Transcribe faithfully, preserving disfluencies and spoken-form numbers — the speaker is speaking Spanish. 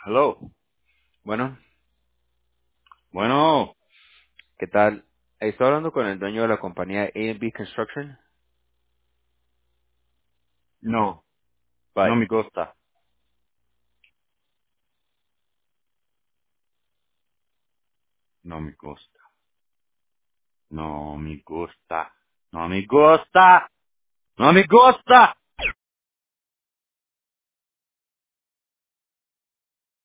Hello. Bueno, Bueno, ¿qué tal? Estoy hablando con el dueño de la compañía A and B Construction. no, no Bye. me gusta, no me gusta, no me gusta, no me gusta, no me gusta.